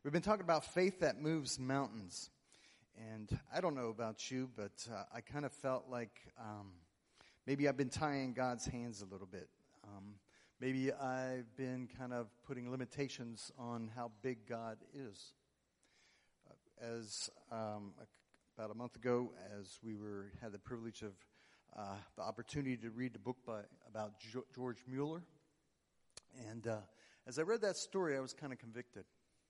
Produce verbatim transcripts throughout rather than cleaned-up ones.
We've been talking about faith that moves mountains. And I don't know about you, but uh, I kind of felt like um, maybe I've been tying God's hands a little bit. Um, maybe I've been kind of putting limitations on how big God is. Uh, as um, about a month ago, as we were had the privilege of uh, the opportunity to read the book by about jo- George Mueller, and uh, as I read that story, I was kind of convicted.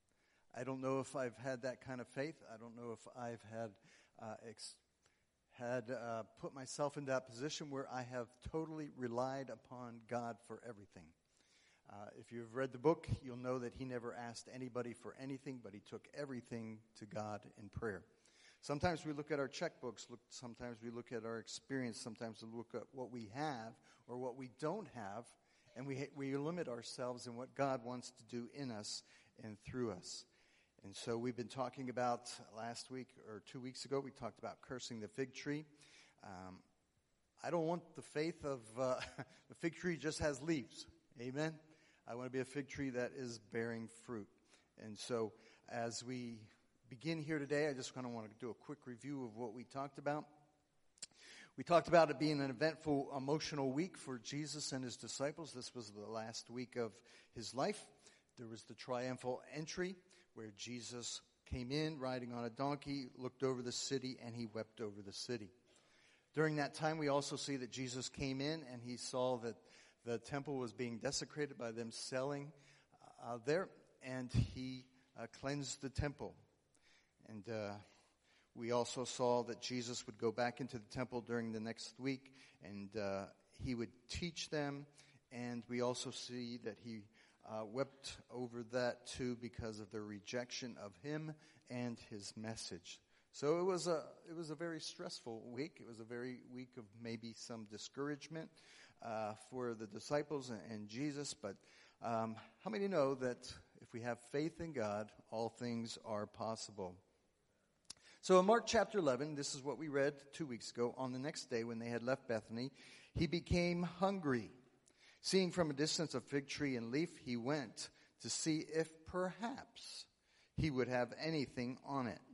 I don't know if I've had that kind of faith. I don't know if I've had uh, ex- had uh, put myself in that position where I have totally relied upon God for everything. Uh, if you've read the book, you'll know that he never asked anybody for anything, but he took everything to God in prayer. Sometimes we look at our checkbooks. Look, sometimes we look at our experience. Sometimes we look at what we have or what we don't have, and we we limit ourselves in what God wants to do in us and through us. And so we've been talking about last week or two weeks ago, we talked about cursing the fig tree. Um, I don't want the faith of uh, the fig tree just has leaves. Amen. I want to be a fig tree that is bearing fruit. And so as we begin here today, I just kind of want to do a quick review of what we talked about. We talked about it being an eventful, emotional week for Jesus and his disciples. This was the last week of his life. There was the triumphal entry where Jesus came in riding on a donkey, looked over the city, and he wept over the city. During that time, we also see that Jesus came in and he saw that the temple was being desecrated by them selling uh, there, and he uh, cleansed the temple. And uh, we also saw that Jesus would go back into the temple during the next week, and uh, he would teach them, and we also see that he Uh, wept over that too because of their rejection of him and his message. So it was a it was a very stressful week. It was a very week of maybe some discouragement uh, for the disciples and, and Jesus. But um, how many know that if we have faith in God, all things are possible? So in Mark chapter eleven, this is what we read two weeks ago. On the next day when they had left Bethany, he became hungry. Seeing from a distance a fig tree and leaf, he went to see if perhaps he would have anything on it.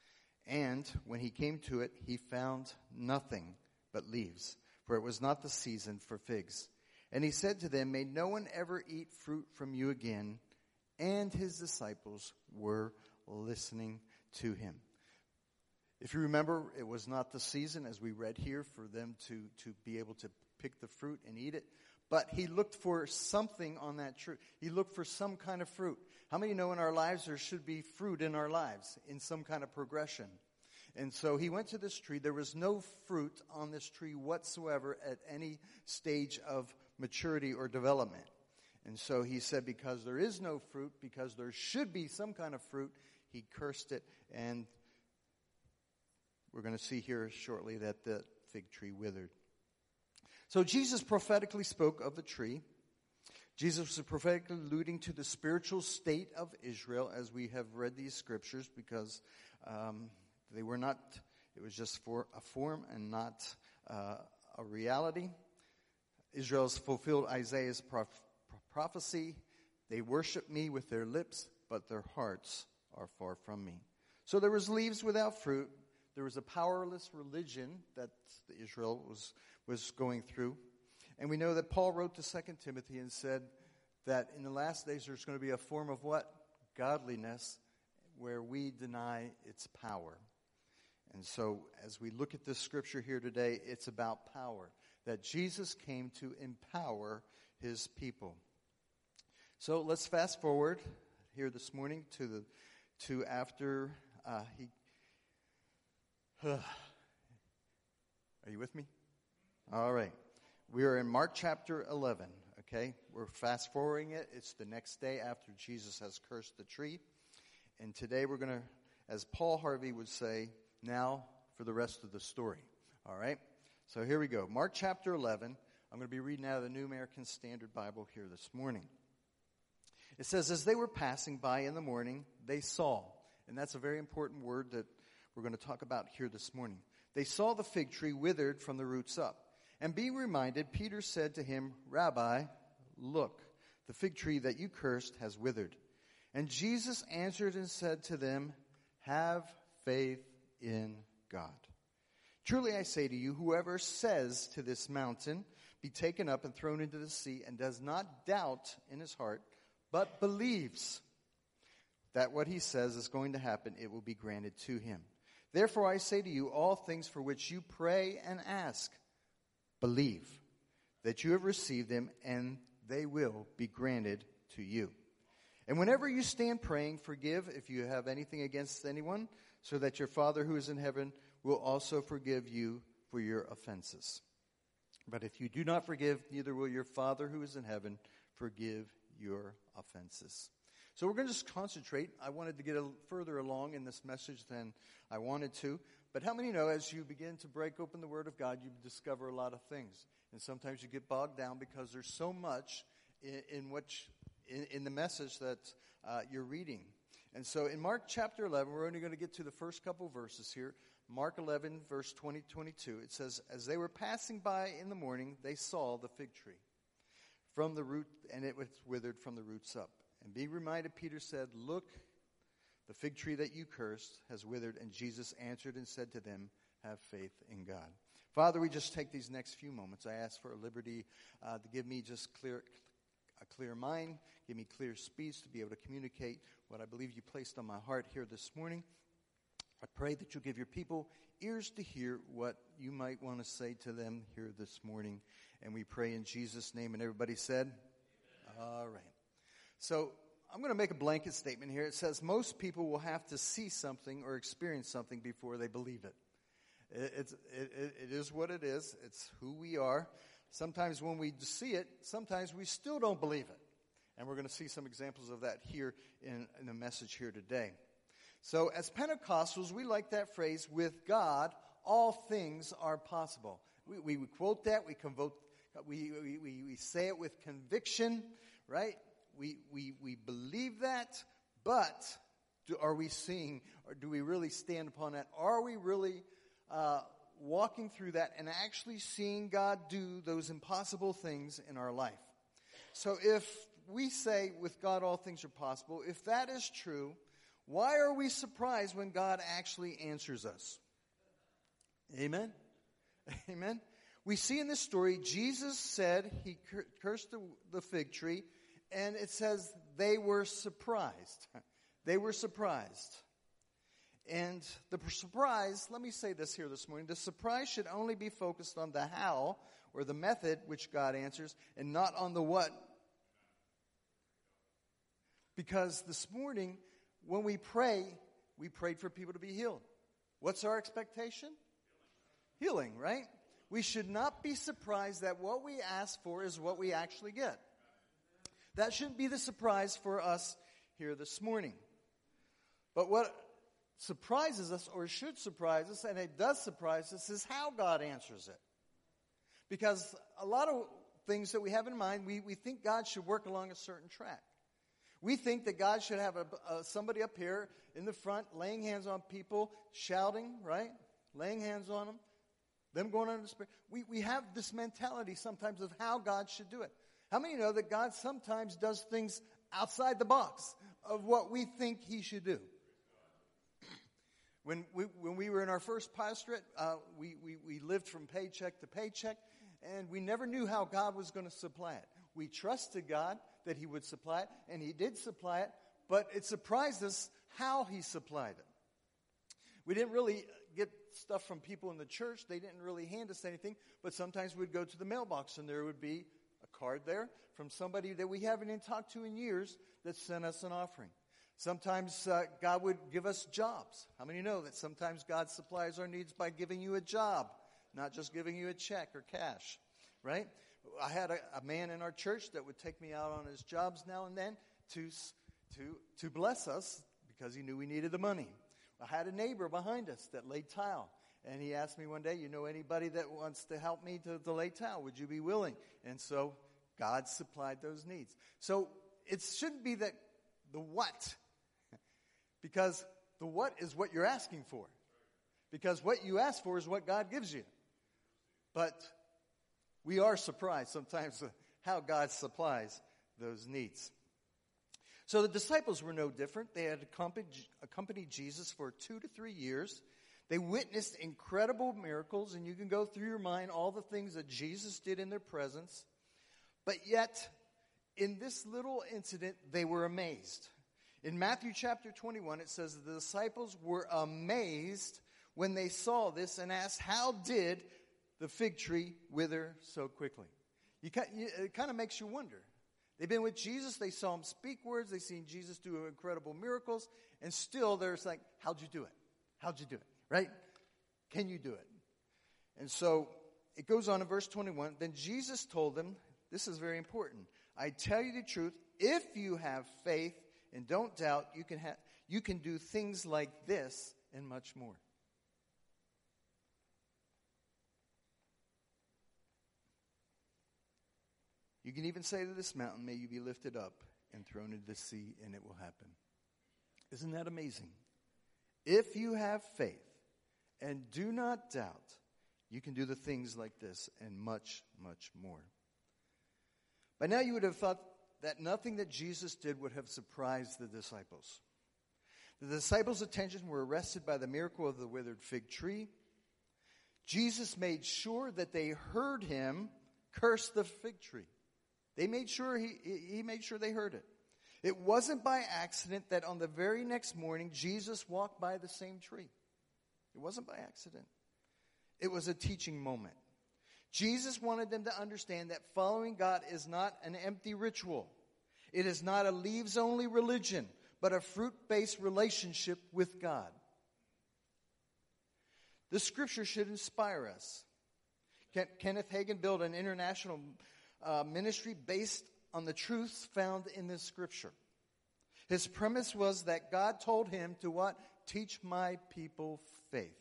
And when he came to it, he found nothing but leaves, for it was not the season for figs. And he said to them, "May no one ever eat fruit from you again." And his disciples were listening to him. If you remember, it was not the season, as we read here, for them to, to be able to pick the fruit and eat it. But he looked for something on that tree. He looked for some kind of fruit. How many know in our lives there should be fruit in our lives in some kind of progression? And so he went to this tree. There was no fruit on this tree whatsoever at any stage of maturity or development. And so he said, because there is no fruit, because there should be some kind of fruit, he cursed it. And we're going to see here shortly that the fig tree withered. So Jesus prophetically spoke of the tree. Jesus was prophetically alluding to the spiritual state of Israel as we have read these scriptures, because um, they were not, it was just for a form and not uh, a reality. Israel has fulfilled Isaiah's prof- prophecy. They worship me with their lips, but their hearts are far from me. So there was leaves without fruit. There was a powerless religion that Israel was was going through. And we know that Paul wrote to Second Timothy and said that in the last days there's going to be a form of what? Godliness, where we deny its power. And so as we look at this scripture here today, it's about power. That Jesus came to empower his people. So let's fast forward here this morning to the to after uh, he Are you with me? All right. We are in Mark chapter eleven, okay? We're fast forwarding it. It's the next day after Jesus has cursed the tree. And today we're going to, as Paul Harvey would say, now for the rest of the story. All right? So here we go. Mark chapter eleven. I'm going to be reading out of the New American Standard Bible here this morning. It says, as they were passing by in the morning, they saw. And that's a very important word that we're going to talk about here this morning. They saw the fig tree withered from the roots up. And being reminded, Peter said to him, Rabbi, look, the fig tree that you cursed has withered. And Jesus answered and said to them, have faith in God. Truly I say to you, whoever says to this mountain, be taken up and thrown into the sea, and does not doubt in his heart, but believes that what he says is going to happen, it will be granted to him. Therefore I say to you, all things for which you pray and ask, believe that you have received them, and they will be granted to you. And whenever you stand praying, forgive if you have anything against anyone, so that your Father who is in heaven will also forgive you for your offenses. But if you do not forgive, neither will your Father who is in heaven forgive your offenses. So we're going to just concentrate. I wanted to get a further along in this message than I wanted to. But how many know as you begin to break open the Word of God, you discover a lot of things. And sometimes you get bogged down because there's so much in, in, which, in, in the message that uh, you're reading. And so in Mark chapter eleven, we're only going to get to the first couple verses here. Mark eleven, verse twenty to twenty-two. It says, as they were passing by in the morning, they saw the fig tree from the root, and it was withered from the roots up. And being reminded, Peter said, look, the fig tree that you cursed has withered. And Jesus answered and said to them, have faith in God. Father, we just take these next few moments. I ask for a liberty uh, to give me just clear, a clear mind, give me clear speech to be able to communicate what I believe you placed on my heart here this morning. I pray that you'll give your people ears to hear what you might want to say to them here this morning. And we pray in Jesus' name. And everybody said, amen. All right. So I'm going to make a blanket statement here. It says most people will have to see something or experience something before they believe it. it it's, it, it is what it is. It's who we are. Sometimes when we see it, sometimes we still don't believe it. And we're going to see some examples of that here in, in the message here today. So as Pentecostals, we like that phrase, with God, all things are possible. We, we, we quote that, we, convoke, we, we, we, we say it with conviction, right? We, we, we believe that, but do, are we seeing, or do we really stand upon that? Are we really uh, walking through that and actually seeing God do those impossible things in our life? So if we say with God all things are possible, if that is true, why are we surprised when God actually answers us? Amen? Amen? We see in this story, Jesus said he cur- cursed the, the fig tree, and it says they were surprised. They were surprised. And the surprise, let me say this here this morning, the surprise should only be focused on the how, or the method which God answers, and not on the what. Because this morning, when we pray, we prayed for people to be healed. What's our expectation? Healing, right? We should not be surprised that what we ask for is what we actually get. That shouldn't be the surprise for us here this morning. But what surprises us, or should surprise us, and it does surprise us, is how God answers it. Because a lot of things that we have in mind, we, we think God should work along a certain track. We think that God should have a, a, somebody up here in the front laying hands on people, shouting, right? Laying hands on them, them going under the Spirit. We, we have this mentality sometimes of how God should do it. How many know that God sometimes does things outside the box of what we think he should do? When we, when we were in our first pastorate, uh, we, we, we lived from paycheck to paycheck, and we never knew how God was going to supply it. We trusted God that he would supply it, and he did supply it, but it surprised us how he supplied it. We didn't really get stuff from people in the church. They didn't really hand us anything, but sometimes we'd go to the mailbox, and there would be a card there from somebody that we haven't even talked to in years that sent us an offering. Sometimes uh, God would give us jobs. How many know that sometimes God supplies our needs by giving you a job, not just giving you a check or cash, right? I had a, a man in our church that would take me out on his jobs now and then to, to, to bless us because he knew we needed the money. I had a neighbor behind us that laid tile. And he asked me one day, you know anybody that wants to help me to, to lay tile? Would you be willing? And so God supplied those needs. So it shouldn't be that the what. Because the what is what you're asking for. Because what you ask for is what God gives you. But we are surprised sometimes how God supplies those needs. So the disciples were no different. They had accompanied, accompanied Jesus for two to three years. They witnessed incredible miracles, and you can go through your mind all the things that Jesus did in their presence. But yet, in this little incident, they were amazed. In Matthew chapter twenty-one, it says the disciples were amazed when they saw this and asked, how did the fig tree wither so quickly? You, it kind of makes you wonder. They've been with Jesus. They saw him speak words. They've seen Jesus do incredible miracles. And still there's like, how'd you do it? How'd you do it? Right? Can you do it? And so it goes on in verse twenty-one. Then Jesus told them, this is very important. I tell you the truth, if you have faith and don't doubt, you can have, you can do things like this and much more. You can even say to this mountain, may you be lifted up and thrown into the sea, and it will happen. Isn't that amazing? If you have faith and do not doubt, you can do the things like this and much, much more. By now you would have thought that nothing that Jesus did would have surprised the disciples. The disciples' attention were arrested by the miracle of the withered fig tree. Jesus made sure that they heard him curse the fig tree. They made sure he, he made sure they heard it. It wasn't by accident that on the very next morning, Jesus walked by the same tree. It wasn't by accident. It was a teaching moment. Jesus wanted them to understand that following God is not an empty ritual. It is not a leaves-only religion, but a fruit-based relationship with God. The scripture should inspire us. Kenneth Hagin built an international uh, ministry based on the truths found in this scripture. His premise was that God told him to what? Teach my people faith.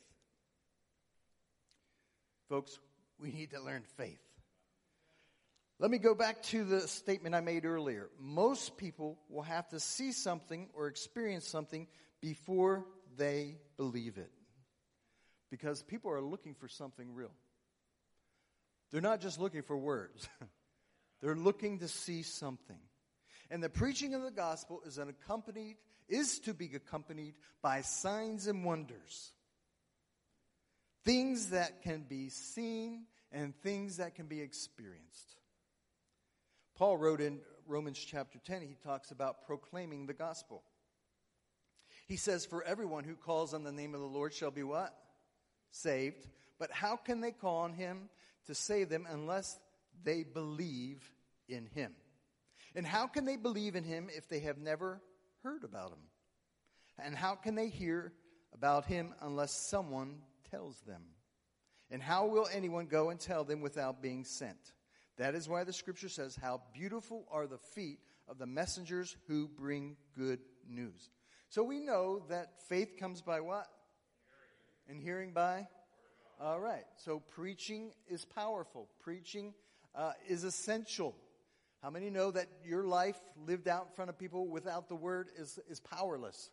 Folks, we need to learn faith. Let me go back to the statement I made earlier. Most people will have to see something or experience something before they believe it. Because people are looking for something real. They're not just looking for words. They're looking to see something. And the preaching of the gospel is an accompanied, is to be accompanied by signs and wonders. Things that can be seen and things that can be experienced. Paul wrote in Romans chapter ten, he talks about proclaiming the gospel. He says, for everyone who calls on the name of the Lord shall be what? Saved. But how can they call on him to save them unless they believe in him? And how can they believe in him if they have never heard about him? And how can they hear about him unless someone tells them? And how will anyone go and tell them without being sent? That is why the scripture says, how beautiful are the feet of the messengers who bring good news. So we know that faith comes by what? And hearing by? All right. So preaching is powerful. Preaching uh, is essential. How many know that your life lived out in front of people without the word is, is powerless?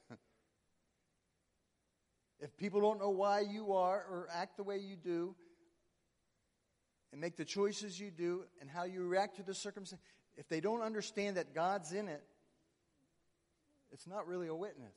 If people don't know why you are or act the way you do and make the choices you do and how you react to the circumstance, if they don't understand that God's in it, it's not really a witness.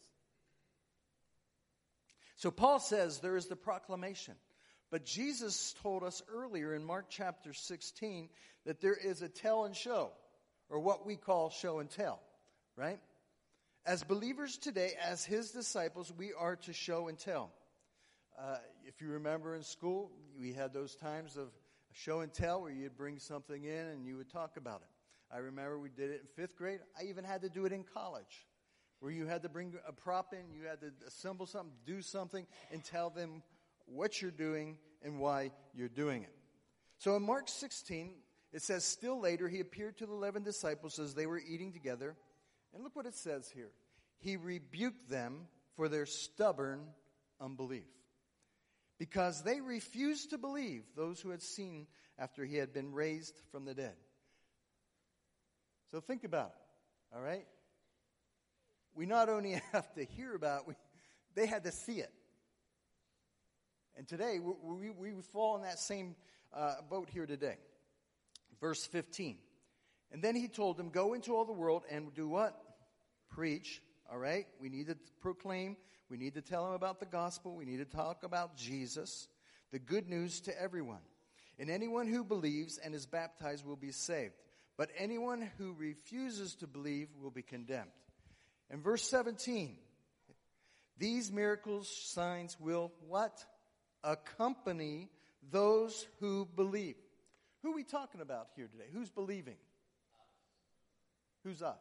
So Paul says there is the proclamation. But Jesus told us earlier in Mark chapter sixteen that there is a tell and show, or what we call show and tell, right? As believers today, as his disciples, we are to show and tell. Uh, if you remember in school, we had those times of show and tell where you'd bring something in and you would talk about it. I remember we did it in fifth grade. I even had to do it in college, where you had to bring a prop in, you had to assemble something, do something, and tell them what you're doing and why you're doing it. So in Mark sixteen, it says, still later, he appeared to the eleven disciples as they were eating together. And look what it says here. He rebuked them for their stubborn unbelief, because they refused to believe those who had seen after he had been raised from the dead. So think about it, all right? We not only have to hear about it, we, they had to see it. And today, we, we, we fall in that same uh, boat here today. Verse fifteen. And then he told them, go into all the world and do what? preach, all right? We need to proclaim. We need to tell them about the gospel. We need to talk about Jesus, the good news to everyone. And anyone who believes and is baptized will be saved. But anyone who refuses to believe will be condemned. And verse seventeen, these miracles, signs will what? Accompany those who believe. Who are we talking about here today? Who's believing? Who's us?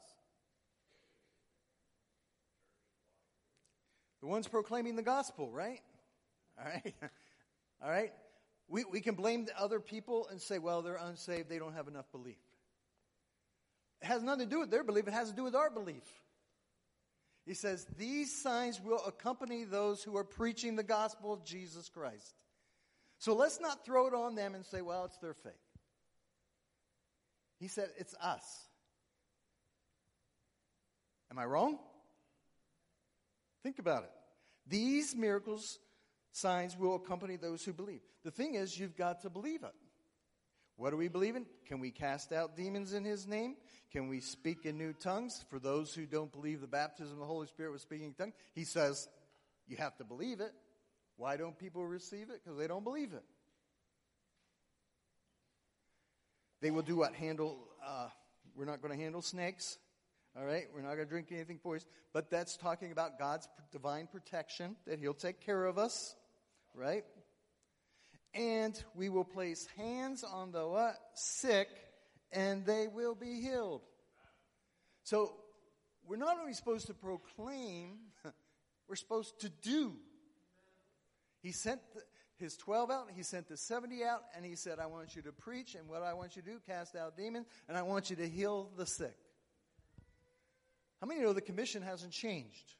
The ones proclaiming the gospel, right? All right. All right. We, we can blame the other people and say, well, they're unsaved. They don't have enough belief. It has nothing to do with their belief. It has to do with our belief. He says, these signs will accompany those who are preaching the gospel of Jesus Christ. So let's not throw it on them and say, well, it's their faith. He said, it's us. Am I wrong? Think about it. These miracles, signs will accompany those who believe. The thing is, you've got to believe it. What do we believe in? Can we cast out demons in his name? Can we speak in new tongues? For those who don't believe the baptism of the Holy Spirit with speaking in tongues, he says, you have to believe it. Why don't people receive it? Because they don't believe it. They will do what? Handle, uh, we're not going to handle snakes. All right? We're not going to drink anything poison. But that's talking about God's divine protection, that he'll take care of us. Right? And we will place hands on the what? Sick, and they will be healed. So we're not only supposed to proclaim, we're supposed to do. He sent the, his twelve out, he sent the seventy out, and he said, I want you to preach, and what I want you to do, cast out demons, and I want you to heal the sick. How many know the commission hasn't changed?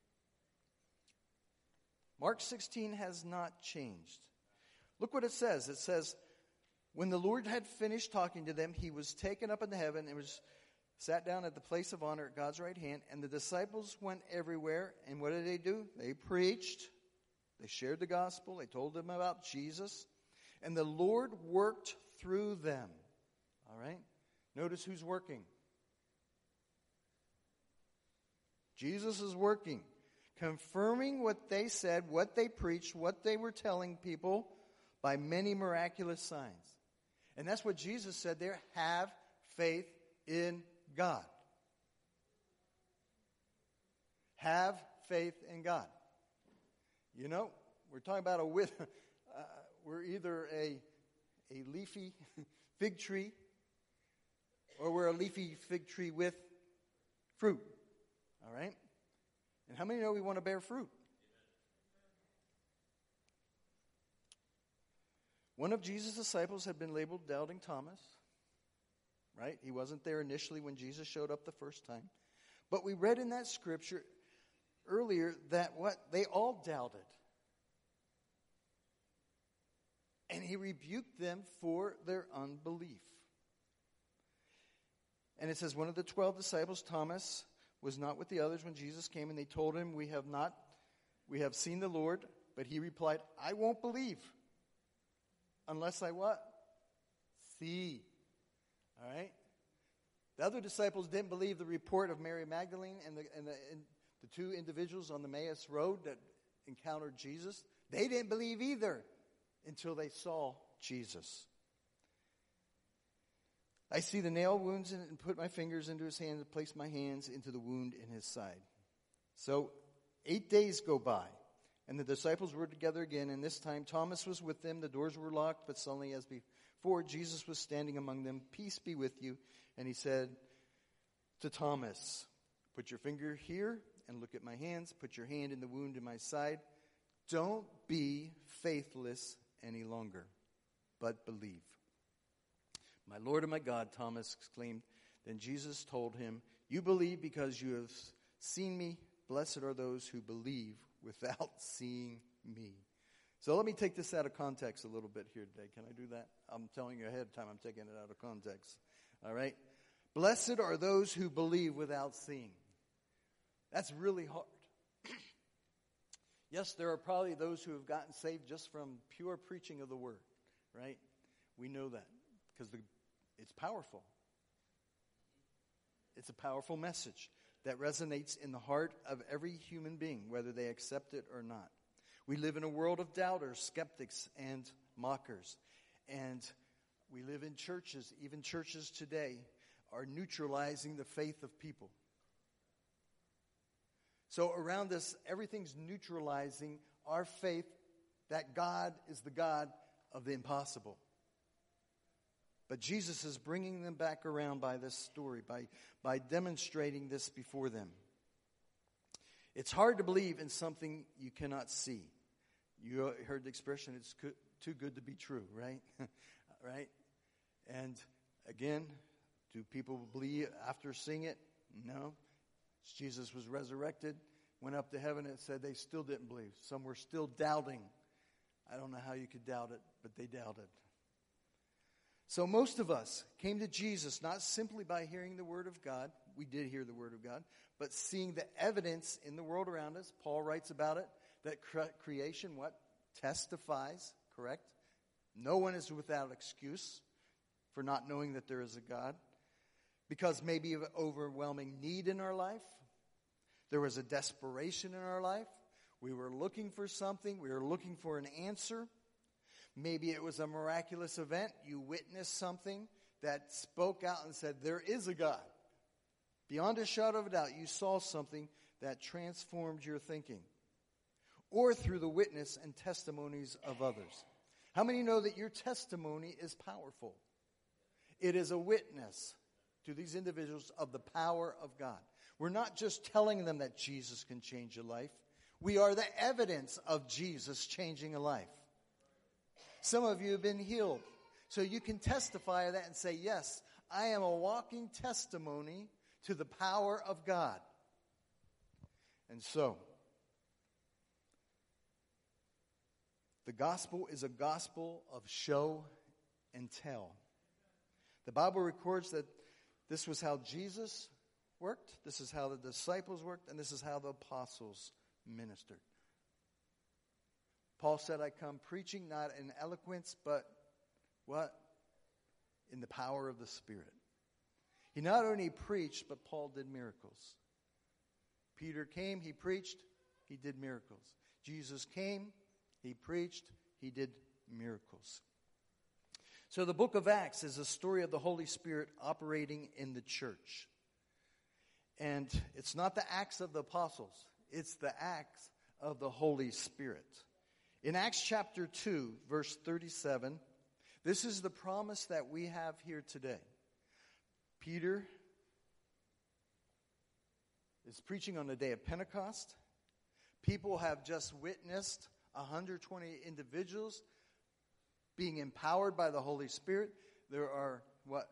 Mark sixteen has not changed. Look what it says. It says, when the Lord had finished talking to them, he was taken up into heaven and was sat down at the place of honor at God's right hand. And the disciples went everywhere. And what did they do? They preached. They shared the gospel. They told them about Jesus. And the Lord worked through them. All right? Notice who's working. Jesus is working. Confirming what they said, what they preached, what they were telling people by many miraculous signs. And that's what Jesus said there. Have faith in God. Have faith in God. You know, we're talking about a with. Uh, we're either a a leafy fig tree, or we're a leafy fig tree with fruit. All right. And how many know we want to bear fruit? One of Jesus' disciples had been labeled Doubting Thomas. Right? He wasn't there initially when Jesus showed up the first time. But we read in that scripture earlier that what? They all doubted. And he rebuked them for their unbelief. And it says, one of the twelve disciples, Thomas, was not with the others when Jesus came, and they told him, we have not, we have seen the Lord. But he replied, I won't believe unless I what? See. All right? The other disciples didn't believe the report of Mary Magdalene and the, and the, and the two individuals on the Emmaus Road that encountered Jesus. They didn't believe either until they saw Jesus. I see the nail wounds in it and put my fingers into his hands and place my hands into the wound in his side. So eight days go by, and the disciples were together again, and this time Thomas was with them. The doors were locked, but suddenly as before, Jesus was standing among them. Peace be with you. And he said to Thomas, put your finger here and look at my hands. Put your hand in the wound in my side. Don't be faithless any longer, but believe. My Lord and my God, Thomas exclaimed. Then Jesus told him, you believe because you have seen me. Blessed are those who believe without seeing me. So let me take this out of context a little bit here today. Can I do that? I'm telling you ahead of time, I'm taking it out of context. All right? Blessed are those who believe without seeing. That's really hard. Yes, there are probably those who have gotten saved just from pure preaching of the word, right? We know that because the, it's powerful. It's a powerful message. that resonates in the heart of every human being, whether they accept it or not. We live in a world of doubters, skeptics, and mockers. And we live in churches, even churches today, are neutralizing the faith of people. So around us, everything's neutralizing our faith that God is the God of the impossible. But Jesus is bringing them back around by this story, by, by demonstrating this before them. It's hard to believe in something you cannot see. You heard the expression, it's co- too good to be true, right? Right? And again, do people believe after seeing it? No. Jesus was resurrected, went up to heaven, and said they still didn't believe. Some were still doubting. I don't know how you could doubt it, but they doubted. So most of us came to Jesus not simply by hearing the Word of God. We did hear the Word of God, but seeing the evidence in the world around us. Paul writes about it, that cre- creation, what? Testifies, correct? No one is without excuse for not knowing that there is a God. Because maybe of overwhelming need in our life. There was a desperation in our life. We were looking for something. We were looking for an answer. Maybe it was a miraculous event. You witnessed something that spoke out and said, there is a God. Beyond a shadow of a doubt, you saw something that transformed your thinking. Or through the witness and testimonies of others. How many know that your testimony is powerful? It is a witness to these individuals of the power of God. We're not just telling them that Jesus can change a life. We are the evidence of Jesus changing a life. Some of you have been healed. So you can testify of that and say, yes, I am a walking testimony to the power of God. And so, the gospel is a gospel of show and tell. The Bible records that this was how Jesus worked, this is how the disciples worked, and this is how the apostles ministered. Paul said, I come preaching not in eloquence, but what? In the power of the Spirit. He not only preached, but Paul did miracles. Peter came, he preached, he did miracles. Jesus came, he preached, he did miracles. So the book of Acts is a story of the Holy Spirit operating in the church. And it's not the acts of the apostles. It's the acts of the Holy Spirit. In Acts chapter two, verse thirty-seven, this is the promise that we have here today. Peter is preaching on the day of Pentecost. People have just witnessed one hundred twenty individuals being empowered by the Holy Spirit. There are, what?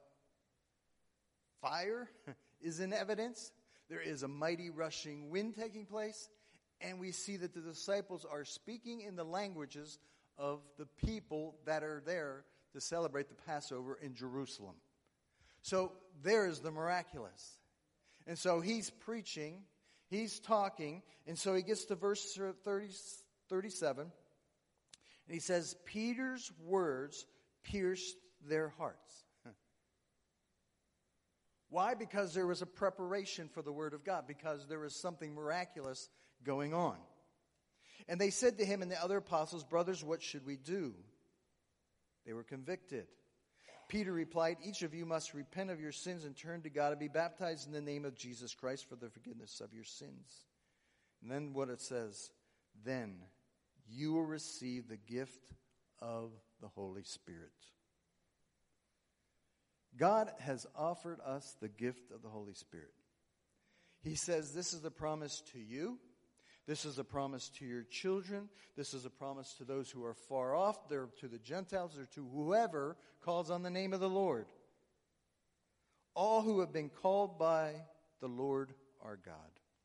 Fire is in evidence. There is a mighty rushing wind taking place. And we see that the disciples are speaking in the languages of the people that are there to celebrate the Passover in Jerusalem. So there is the miraculous. And so he's preaching, he's talking, and so he gets to verse thirty, thirty-seven. And he says, Peter's words pierced their hearts. Why? Because there was a preparation for the word of God. Because there was something miraculous going on. And they said to him and the other apostles, brothers, what should we do? They were convicted. Peter replied, each of you must repent of your sins and turn to God and be baptized in the name of Jesus Christ for the forgiveness of your sins. And then what it says, then you will receive the gift of the Holy Spirit. God has offered us the gift of the Holy Spirit. He says this is a promise to you. This is a promise to your children. This is a promise to those who are far off. They're to the Gentiles or to whoever calls on the name of the Lord. All who have been called by the Lord our God.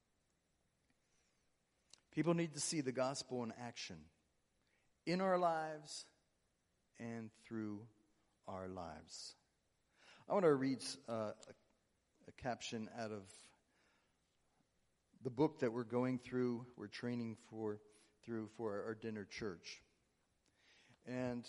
People need to see the gospel in action in our lives and through our lives. I want to read uh, a, a caption out of the book that we're going through, we're training for through for our dinner church. And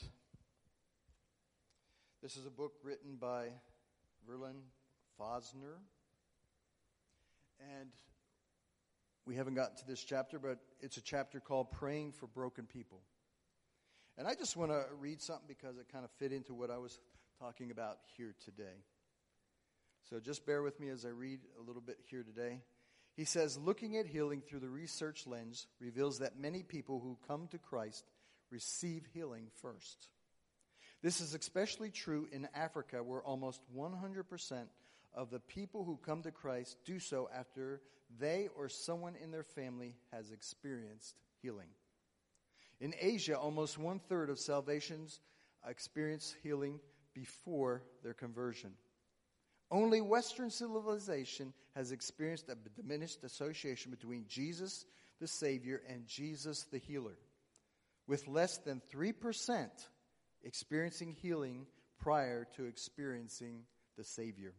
this is a book written by Verlin Fosner. And we haven't gotten to this chapter, but it's a chapter called Praying for Broken People. And I just want to read something because it kind of fit into what I was talking about here today. So just bear with me as I read a little bit here today. He says, looking at healing through the research lens reveals that many people who come to Christ receive healing first. This is especially true in Africa, where almost one hundred percent of the people who come to Christ do so after they or someone in their family has experienced healing. In Asia, almost one-third of salvations experience healing before their conversion. Only Western civilization has experienced a diminished association between Jesus, the Savior, and Jesus, the healer, with less than three percent experiencing healing prior to experiencing the Savior.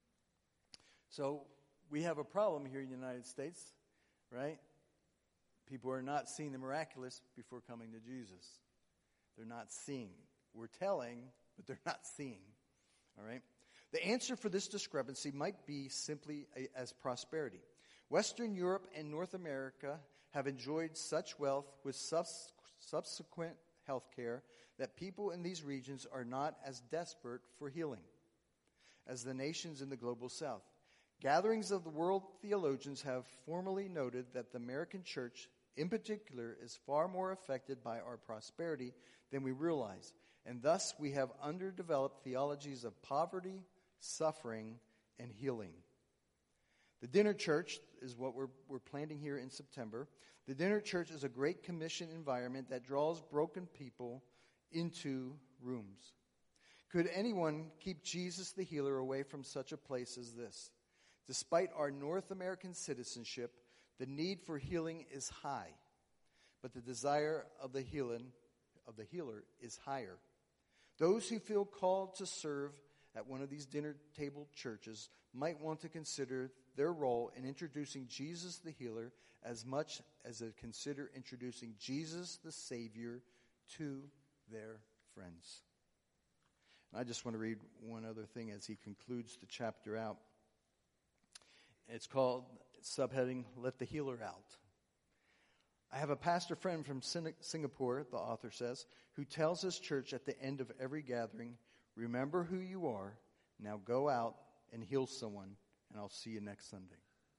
So we have a problem here in the United States, right? People are not seeing the miraculous before coming to Jesus. They're not seeing. We're telling, but they're not seeing. All right? The answer for this discrepancy might be simply a, as prosperity. Western Europe and North America have enjoyed such wealth with subs- subsequent health care that people in these regions are not as desperate for healing as the nations in the global south. Gatherings of the world theologians have formally noted that the American church, in particular, is far more affected by our prosperity than we realize, and thus we have underdeveloped theologies of poverty, suffering, and healing. The Dinner Church is what we're, we're planting here in September. The Dinner Church is a great commission environment that draws broken people into rooms. Could anyone keep Jesus the healer away from such a place as this? Despite our North American citizenship, the need for healing is high, but the desire of the healing, of the healer is higher. Those who feel called to serve at one of these dinner table churches might want to consider their role in introducing Jesus the healer as much as they consider introducing Jesus the Savior to their friends. And I just want to read one other thing as he concludes the chapter out. It's called, subheading, Let the Healer Out. I have a pastor friend from Singapore, the author says, who tells his church at the end of every gathering, remember who you are, now go out and heal someone, and I'll see you next Sunday.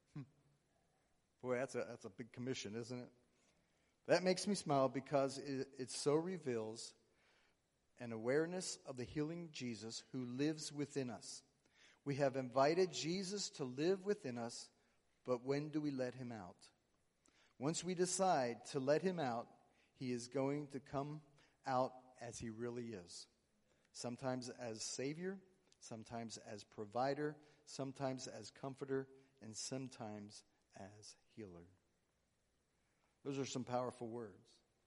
Boy, that's a, that's a big commission, isn't it? That makes me smile because it, it so reveals an awareness of the healing Jesus who lives within us. We have invited Jesus to live within us, but when do we let him out? Once we decide to let him out, he is going to come out as he really is. Sometimes as Savior, sometimes as provider, sometimes as comforter, and sometimes as healer. Those are some powerful words.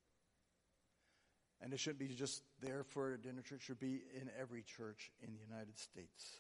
And it shouldn't be just there for a dinner church. It should be in every church in the United States.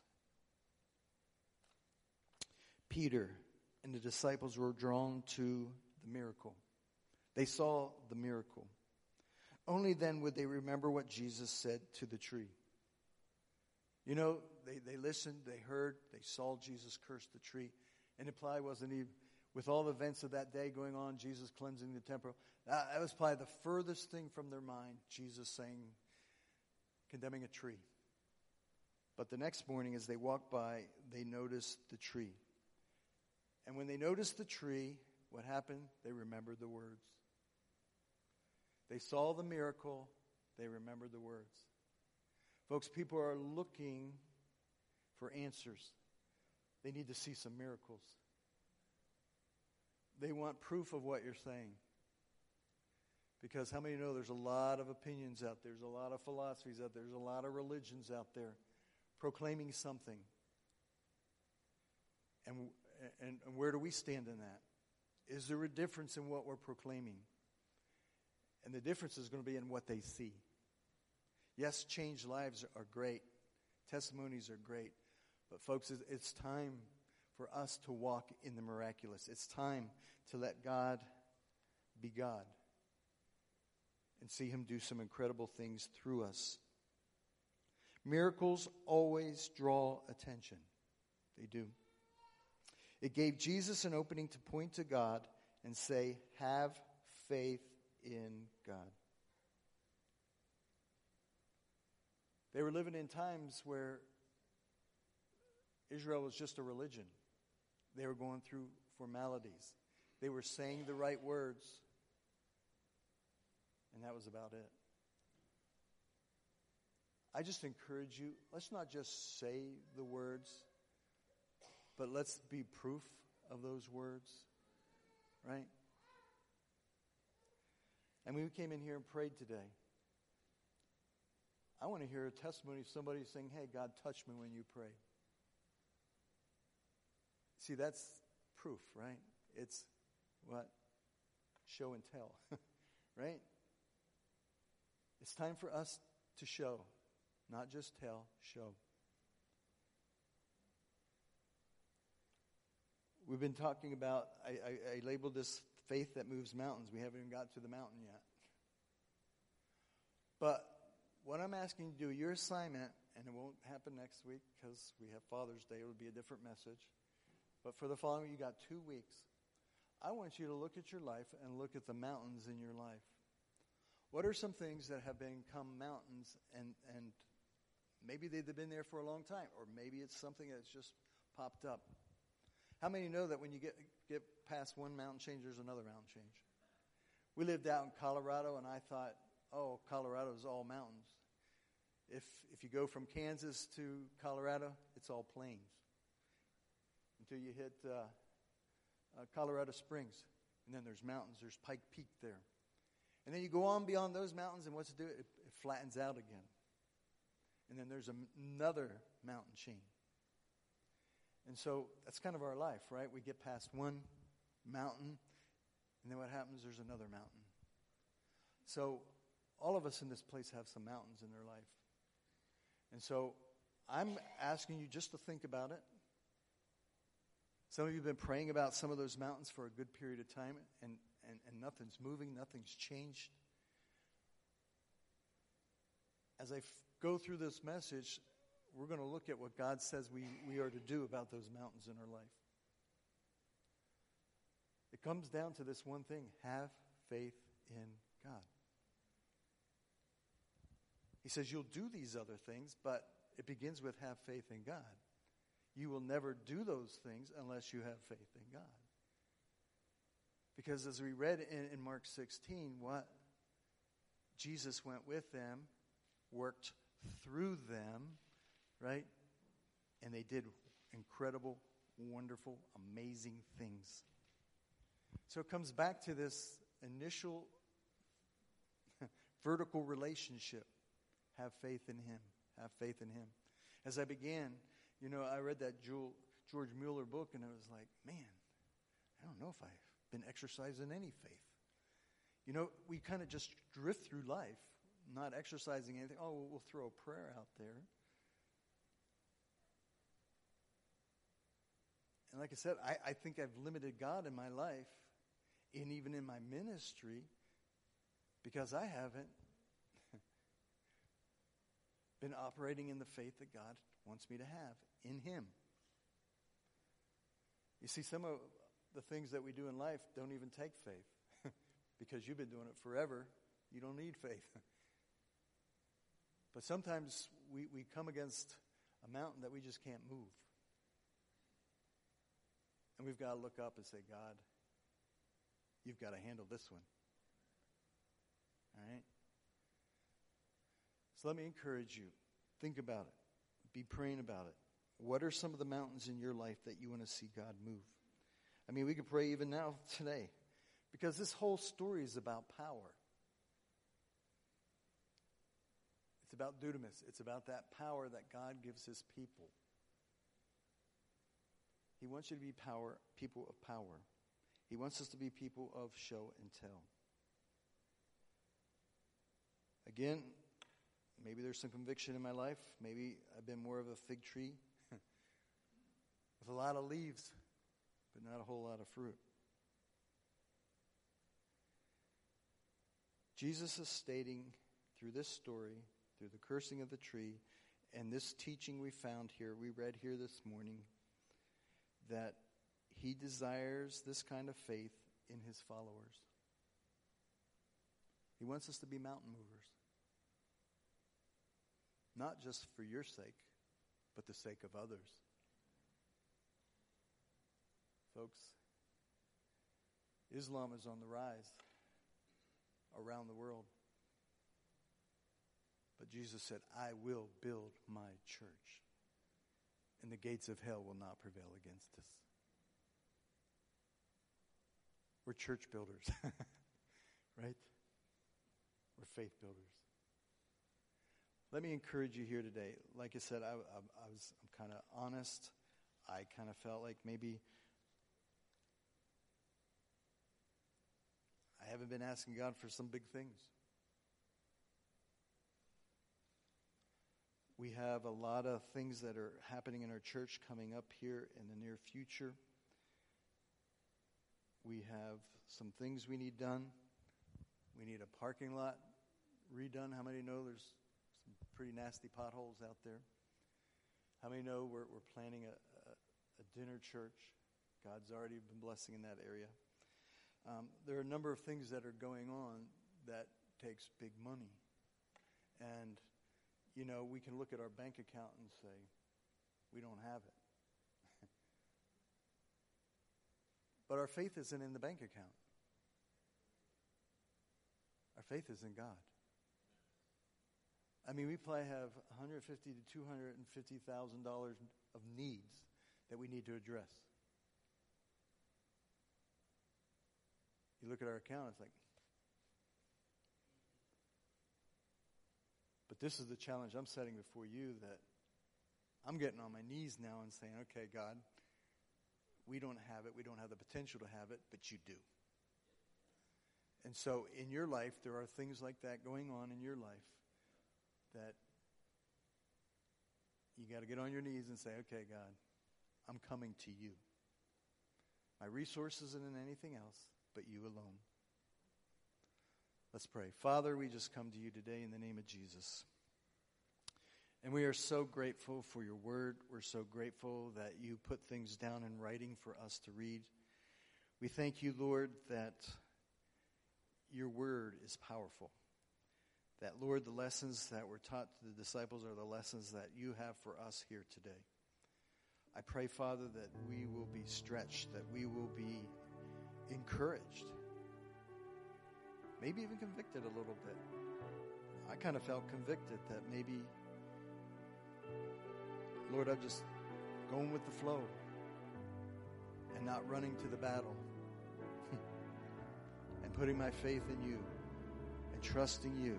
Peter and the disciples were drawn to the miracle. They saw the miracle. Only then would they remember what Jesus said to the tree. You know, they, they listened, they heard, they saw Jesus curse the tree. And it probably wasn't even, with all the events of that day going on, Jesus cleansing the temple, that, that was probably the furthest thing from their mind, Jesus saying, condemning a tree. But the next morning as they walked by, they noticed the tree. And when they noticed the tree, what happened? They remembered the words. They saw the miracle. They remembered the words. Folks, people are looking for answers. They need to see some miracles. They want proof of what you're saying. Because how many know there's a lot of opinions out there, there's a lot of philosophies out there, there's a lot of religions out there proclaiming something. And, and, and where do we stand in that? Is there a difference in what we're proclaiming? And the difference is going to be in what they see. Yes, changed lives are great. Testimonies are great. But folks, it's time for us to walk in the miraculous. It's time to let God be God and see him do some incredible things through us. Miracles always draw attention. They do. It gave Jesus an opening to point to God and say, have faith in God. They were living in times where Israel was just a religion. They were going through formalities. They were saying the right words, and that was about it. I just encourage you, let's not just say the words, but let's be proof of those words, right? And we came in here and prayed today. I want to hear a testimony of somebody saying, hey, God touched me when you prayed. See, that's proof, right? It's what? Show and tell, right? It's time for us to show, not just tell, show. We've been talking about, I, I, I labeled this faith that moves mountains. We haven't even got to the mountain yet. But what I'm asking you to do, your assignment, and it won't happen next week because we have Father's Day, it will be a different message. But for the following, you got two weeks. I want you to look at your life and look at the mountains in your life. What are some things that have become mountains, and, and maybe they've been there for a long time, or maybe it's something that's just popped up. How many know that when you get, get past one mountain change, there's another mountain change? We lived out in Colorado, and I thought, oh, Colorado is all mountains. If if you go from Kansas to Colorado, it's all plains. Until you hit uh, uh, Colorado Springs. And then there's mountains. There's Pike Peak there. And then you go on beyond those mountains, and what's it do? It, it flattens out again. And then there's a, another mountain chain. And so that's kind of our life, right? We get past one mountain, and then what happens? There's another mountain. So all of us in this place have some mountains in their life. And so I'm asking you just to think about it. Some of you have been praying about some of those mountains for a good period of time, and, and, and nothing's moving, nothing's changed. As I f- go through this message, we're going to look at what God says we, we are to do about those mountains in our life. It comes down to this one thing: have faith in God. He says you'll do these other things, but it begins with have faith in God. You will never do those things unless you have faith in God. Because as we read in, in Mark sixteen, what? Jesus went with them, worked through them, right? And they did incredible, wonderful, amazing things. So it comes back to this initial vertical relationship. Have faith in Him. Have faith in Him. As I began, you know, I read that George Mueller book, and I was like, man, I don't know if I've been exercising any faith. You know, we kind of just drift through life, not exercising anything. Oh, we'll throw a prayer out there. And like I said, I, I think I've limited God in my life, and even in my ministry, because I haven't been operating in the faith that God wants me to have in Him. You see, some of the things that we do in life don't even take faith. Because you've been doing it forever, you don't need faith. But sometimes we, we come against a mountain that we just can't move. And we've got to look up and say, God, you've got to handle this one. All right? So let me encourage you. Think about it. Be praying about it. What are some of the mountains in your life that you want to see God move? I mean, we could pray even now, today. Because this whole story is about power. It's about dunamis. It's about that power that God gives His people. He wants you to be power, people of power. He wants us to be people of show and tell. Again, maybe there's some conviction in my life. Maybe I've been more of a fig tree with a lot of leaves, but not a whole lot of fruit. Jesus is stating through this story, through the cursing of the tree, and this teaching we found here, we read here this morning, that he desires this kind of faith in his followers. He wants us to be mountain movers. Not just for your sake, but the sake of others. Folks, Islam is on the rise around the world. But Jesus said, I will build my church, and the gates of hell will not prevail against us. We're church builders, right? We're faith builders. Let me encourage you here today. Like I said, I, I, I was I'm kind of honest. I kind of felt like maybe I haven't been asking God for some big things. We have a lot of things that are happening in our church coming up here in the near future. We have some things we need done. We need a parking lot redone. How many know there's some pretty nasty potholes out there? How many know we're, we're planning a, a, a dinner church? God's already been blessing in that area. Um, there are a number of things that are going on that takes big money. And, you know, we can look at our bank account and say, we don't have it. But our faith isn't in the bank account. Our faith is in God. I mean, we probably have one hundred fifty thousand to two hundred fifty thousand dollars of needs that we need to address. You look at our account, it's like, but this is the challenge I'm setting before you, that I'm getting on my knees now and saying, okay, God, we don't have it. We don't have the potential to have it, but you do. And so in your life, there are things like that going on in your life that you got to get on your knees and say, okay, God, I'm coming to you. My resources isn't anything else but you alone. Let's pray. Father, we just come to you today in the name of Jesus. And we are so grateful for your word. We're so grateful that you put things down in writing for us to read. We thank you, Lord, that your word is powerful. That, Lord, the lessons that were taught to the disciples are the lessons that you have for us here today. I pray, Father, that we will be stretched, that we will be encouraged, maybe even convicted a little bit. I kind of felt convicted that maybe, Lord, I'm just going with the flow and not running to the battle and putting my faith in you and trusting you.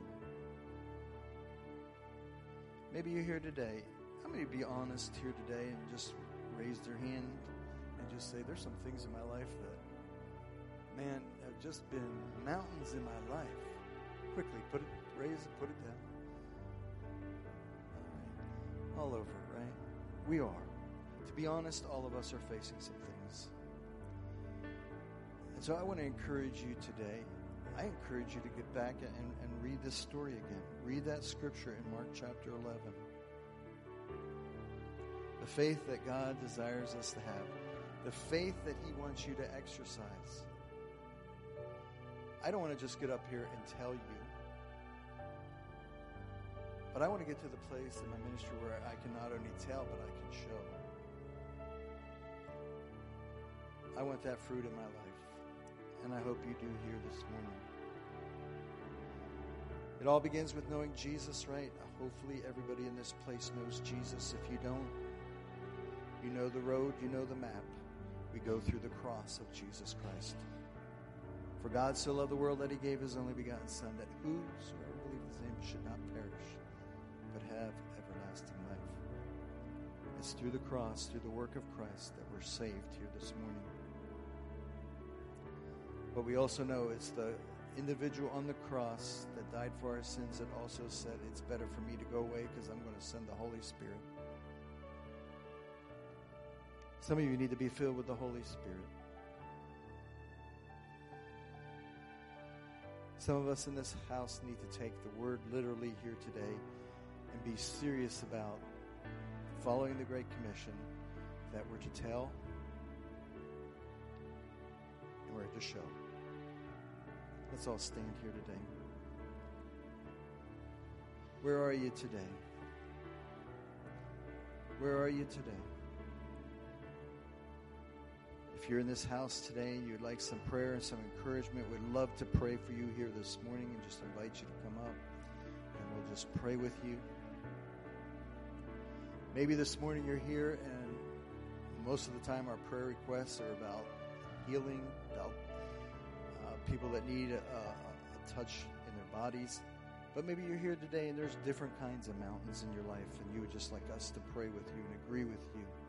Maybe you're here today. I'm going to be honest here today and just raise their hand and just say, there's some things in my life that, man, have just been mountains in my life. Quickly, put it, raise it, put it down. All right. All over, right? We are. To be honest, all of us are facing some things. And so I want to encourage you today. I encourage you to get back and, and read this story again. Read that scripture in Mark chapter eleven. The faith that God desires us to have. The faith that he wants you to exercise. I don't want to just get up here and tell you. But I want to get to the place in my ministry where I can not only tell, but I can show. I want that fruit in my life. And I hope you do here this morning. It all begins with knowing Jesus, right? Hopefully everybody in this place knows Jesus. If you don't, you know the road, you know the map. We go through the cross of Jesus Christ. For God so loved the world that he gave his only begotten Son, that whosoever believes his name should not perish, but have everlasting life. It's through the cross, through the work of Christ, that we're saved here this morning. But we also know it's the individual on the cross that died for our sins that also said, it's better for me to go away because I'm going to send the Holy Spirit. Some of you need to be filled with the Holy Spirit. Some of us in this house need to take the word literally here today and be serious about following the Great Commission that we're to tell, somewhere to show. Let's all stand here today. Where are you today? Where are you today? If you're in this house today and you'd like some prayer and some encouragement, we'd love to pray for you here this morning and just invite you to come up and we'll just pray with you. Maybe this morning you're here and most of the time our prayer requests are about healing, about uh, people that need a, a touch in their bodies. But maybe you're here today and there's different kinds of mountains in your life and you would just like us to pray with you and agree with you.